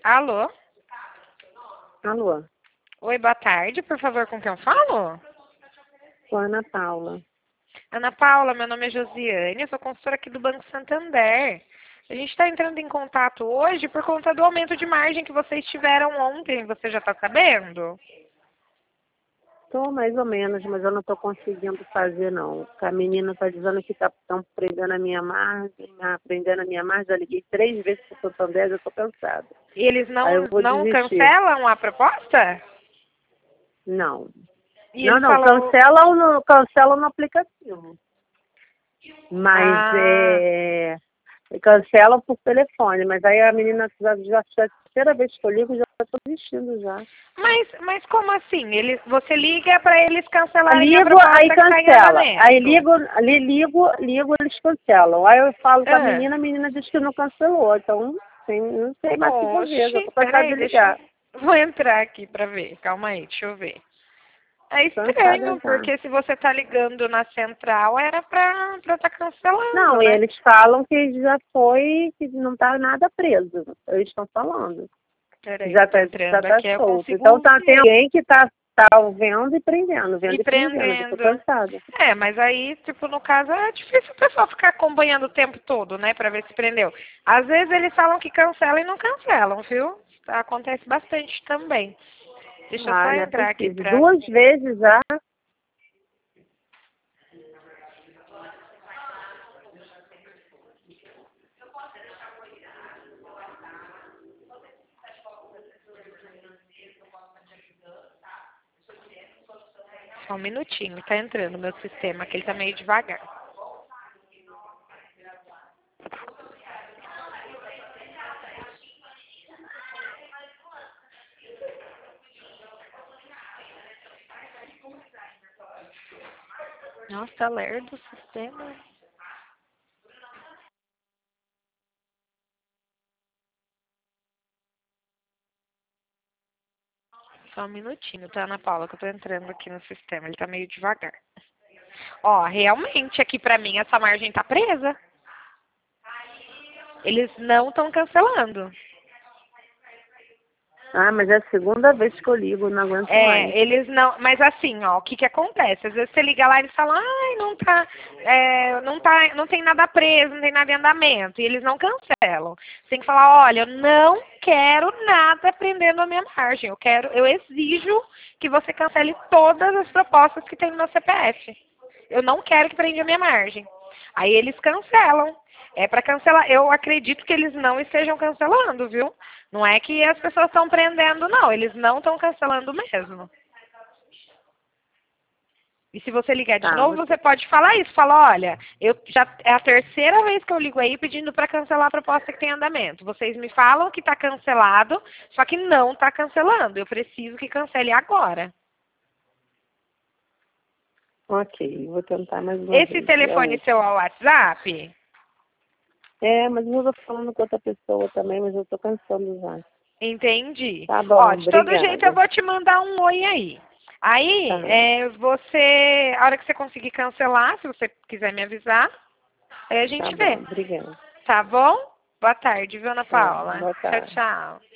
Alô? Alô, Oi, boa tarde. Por favor, com quem eu falo? sou a Ana Paula. Ana Paula, meu nome é Josiane, eu sou consultora aqui do Banco Santander. A gente está entrando em contato hoje por conta do aumento de margem que vocês tiveram ontem. Você já está sabendo? Estou mais ou menos, mas eu não estou conseguindo fazer, não. A menina está dizendo que estão prendendo a minha margem, prendendo a minha margem. Já liguei 3 vezes para o Santander, eu estou cansada. E eles Aí eu vou não desistir. cancelam a proposta? Não. E Não, eles não, falam... cancelam no aplicativo. Mas Ah, cancelam por telefone. Mas aí a menina já é a terceira vez que eu ligo, já estou desistindo já. mas como assim? Você liga para eles Aí cancelarem a ligo, aí proposta que está em cancela. Aí andamento? ligo, eles cancelam. Aí eu falo com Ah, a menina diz que não cancelou. Então, não sei mais o que fazer. Já oxe, estou cansada peraí, de ligar. Vou entrar aqui para ver. Calma aí, deixa eu ver. É Cansada estranho, já. porque se você tá ligando na central, era pra tá cancelando, Não, né? eles falam que já foi, que não está nada preso. Eles estão falando. Peraí, que Já eu tô já entrando tá aqui, eu solto. Então consigo tem ver. alguém que tá E vendo e prendendo. Eu estou prendendo. cansada. É, mas aí, tipo, no caso, é difícil o pessoal ficar acompanhando o tempo todo, né, pra ver se prendeu. Às vezes eles falam que cancelam e não cancelam, viu? Acontece bastante também. Deixa eu só Ah, não é entrar aqui possível. pra 2 vezes já. só um minutinho, tá entrando no meu sistema, que ele tá meio devagar. Nossa, tá lerdo o sistema. Só um minutinho, tá, Ana Paula, que eu tô entrando aqui no sistema. Ele tá meio devagar. Ó, realmente aqui pra mim essa margem tá presa. Eles não estão cancelando. Ah, mas é a segunda vez que eu ligo, não aguento mais. É, eles não. Mas assim, ó, o que que acontece? Às vezes você liga lá e eles falam, ai, não tem nada preso, não tem nada em andamento. E eles não cancelam. Você tem que falar, olha, eu não quero nada prendendo a minha margem. Eu exijo que você cancele todas as propostas que tem no meu CPF. Eu não quero que prenda a minha margem. Aí eles cancelam. É para cancelar. Eu acredito que eles não estejam cancelando, viu? Não é que as pessoas estão prendendo, não. Eles não estão cancelando mesmo. E se você ligar de Tá, novo, você pode falar isso. Fala, olha, é a terceira vez que eu ligo aí pedindo para cancelar a proposta que tem em andamento. Vocês me falam que está cancelado, só que não está cancelando. Eu preciso que cancele agora. ok, vou tentar mais uma Esse vez. É a telefone seu última. é o WhatsApp? Mas eu tô falando com outra pessoa também, mas eu tô cansando já. Entendi. Tá Ó, bom, de todo jeito eu obrigada. vou te mandar um oi aí. Aí, Tá, a hora que você conseguir cancelar, se você quiser me avisar, aí a tá gente bom, vê. obrigada. Tá bom? Boa tarde, viu, Ana Tá, Paula? boa Tchau, tarde. tchau.